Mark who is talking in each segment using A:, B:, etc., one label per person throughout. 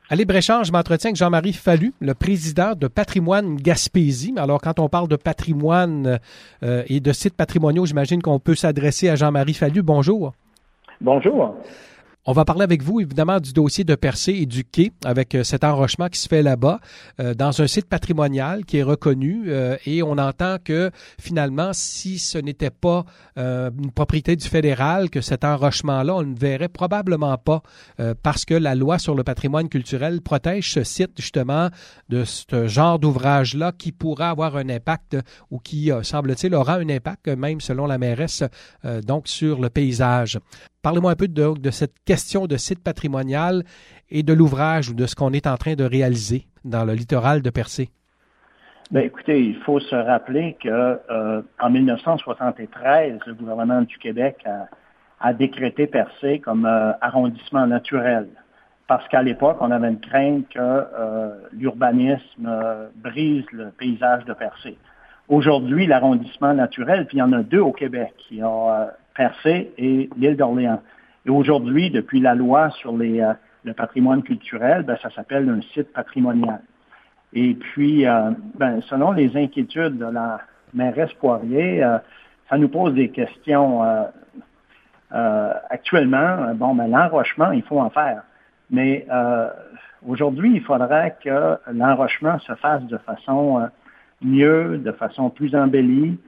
A: À Libre-Échange, je m'entretiens avec Jean-Marie Fallu, le président de Patrimoine Gaspésie. Alors, quand on parle de patrimoine et de sites patrimoniaux, j'imagine qu'on peut s'adresser à Jean-Marie Fallu. Bonjour.
B: Bonjour.
A: On va parler avec vous, évidemment, du dossier de Percé et du quai, avec cet enrochement qui se fait là-bas, dans un site patrimonial qui est reconnu. Et on entend que, finalement, si ce n'était pas une propriété du fédéral, que cet enrochement-là, on ne verrait probablement pas, parce que la loi sur le patrimoine culturel protège ce site, justement, de ce genre d'ouvrage-là qui pourra avoir un impact, ou qui, semble-t-il, aura un impact, même selon la mairesse, donc sur le paysage. Parlez-moi un peu de cette question de site patrimonial et de l'ouvrage ou de ce qu'on est en train de réaliser dans le littoral de Percé.
B: Bien, écoutez, il faut se rappeler que en 1973, le gouvernement du Québec a décrété Percé comme arrondissement naturel. Parce qu'à l'époque, on avait une crainte que l'urbanisme brise le paysage de Percé. Aujourd'hui, l'arrondissement naturel, puis il y en a deux au Québec, qui ont Percé et l'île d'Orléans. Et aujourd'hui, depuis la loi sur le patrimoine culturel, ben, ça s'appelle un site patrimonial. Et puis, selon les inquiétudes de la mairesse Poirier, ça nous pose des questions. Actuellement, l'enrochement, il faut en faire. Mais aujourd'hui, il faudrait que l'enrochement se fasse de façon mieux, de façon plus embellie.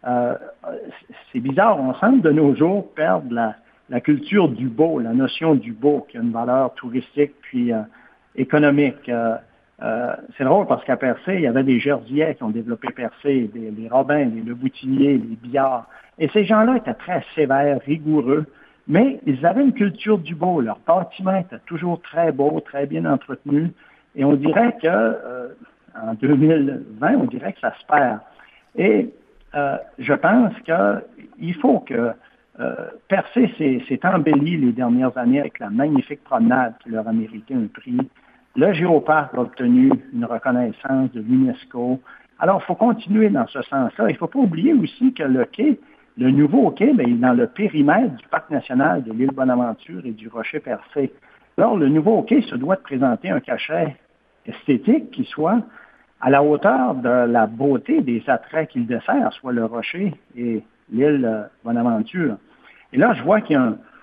B: C'est bizarre, on semble de nos jours perdre la culture du beau, la notion du beau, qui a une valeur touristique puis économique. C'est drôle parce qu'à Percé, il y avait des Jersiais qui ont développé Percé, les Robins, les Leboutilliers, les Billards. Et ces gens-là étaient très sévères, rigoureux, mais ils avaient une culture du beau. Leur bâtiment était toujours très beau, très bien entretenu. Et on dirait que en 2020, on dirait que ça se perd. Et je pense qu'il faut que Percé s'est embelli les dernières années avec la magnifique promenade qui leur a mérité un prix. Le Géoparc a obtenu une reconnaissance de l'UNESCO. Alors, il faut continuer dans ce sens-là. Il ne faut pas oublier aussi que le quai, le nouveau quai, il est dans le périmètre du Parc national de l'île Bonaventure et du Rocher Percé. Alors, le nouveau quai se doit de présenter un cachet esthétique qui soit à la hauteur de la beauté des attraits qu'il dessert, soit le Rocher et l'île Bonaventure. Et là, je vois qu'il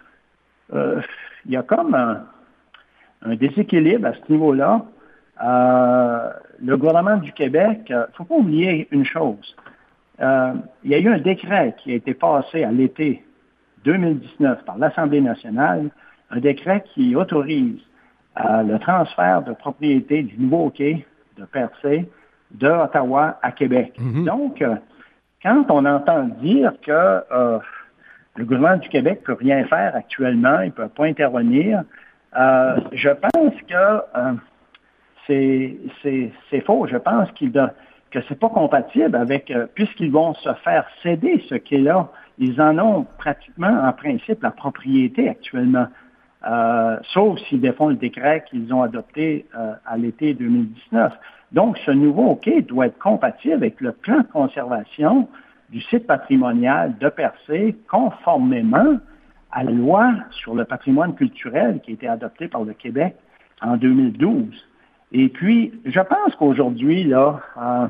B: y a comme un déséquilibre à ce niveau-là. Le gouvernement du Québec, il ne faut pas oublier une chose. Il y a eu un décret qui a été passé à l'été 2019 par l'Assemblée nationale, un décret qui autorise le transfert de propriété du nouveau quai de Percé de Ottawa à Québec. Mm-hmm. Donc, quand on entend dire que le gouvernement du Québec ne peut rien faire actuellement, il ne peut pas intervenir, je pense que c'est faux. Je pense que c'est pas compatible avec, puisqu'ils vont se faire céder ce quai-là, ils en ont pratiquement, en principe, la propriété actuellement. Sauf s'ils défont le décret qu'ils ont adopté à l'été 2019. Donc, ce nouveau quai doit être compatible avec le plan de conservation du site patrimonial de Percé, conformément à la loi sur le patrimoine culturel qui a été adoptée par le Québec en 2012. Et puis, je pense qu'aujourd'hui, là,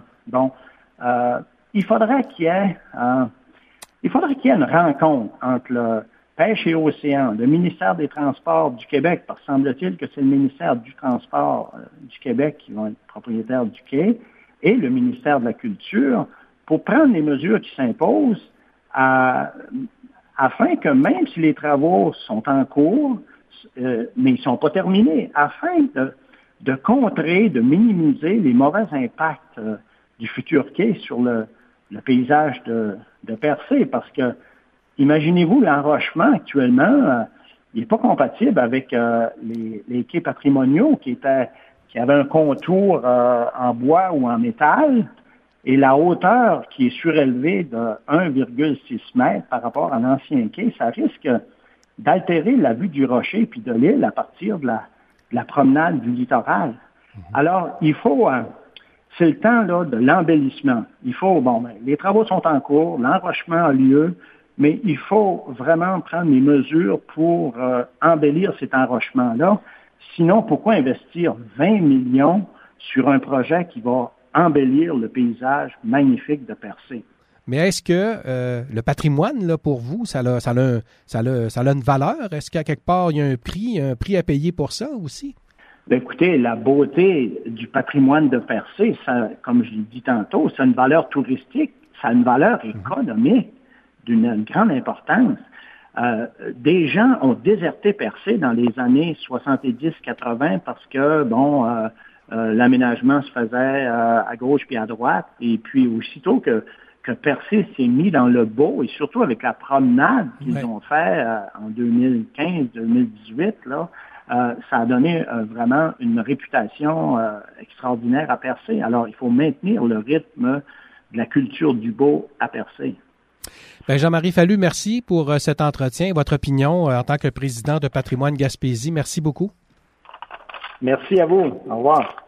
B: il faudrait qu'il y ait une rencontre entre le Pêche et Océan, le ministère des Transports du Québec, parce que semble-t-il que c'est le ministère du Transport du Québec qui va être propriétaire du quai, et le ministère de la Culture, pour prendre les mesures qui s'imposent afin que même si les travaux sont en cours, mais ils ne sont pas terminés, afin de contrer, de minimiser les mauvais impacts du futur quai sur le paysage de Percé, parce que imaginez-vous, l'enrochement actuellement, il n'est pas compatible avec les quais patrimoniaux qui avaient un contour en bois ou en métal, et la hauteur qui est surélevée de 1,6 mètre par rapport à l'ancien quai, ça risque d'altérer la vue du rocher puis de l'île à partir de la promenade du littoral. Alors, il faut... c'est le temps là de l'embellissement. Il faut, les travaux sont en cours, l'enrochement a lieu, mais il faut vraiment prendre les mesures pour embellir cet enrochement-là. Sinon, pourquoi investir 20 millions sur un projet qui va embellir le paysage magnifique de Percé?
A: Mais est-ce que le patrimoine, là, pour vous, ça a une valeur? Est-ce qu'à quelque part, il y a un prix à payer pour ça aussi?
B: Bien, écoutez, la beauté du patrimoine de Percé, ça, comme je l'ai dit tantôt, c'est une valeur touristique, ça a une valeur économique d'une grande importance. Des gens ont déserté Percé dans les années 70-80 parce que, l'aménagement se faisait à gauche puis à droite. Et puis, aussitôt que Percé s'est mis dans le beau, et surtout avec la promenade qu'ils ont fait en 2015-2018, là, ça a donné vraiment une réputation extraordinaire à Percé. Alors, il faut maintenir le rythme de la culture du beau à Percé.
A: Bien, Jean-Marie Fallu, merci pour cet entretien, votre opinion en tant que président de Patrimoine Gaspésie. Merci beaucoup.
B: Merci à vous. Au revoir.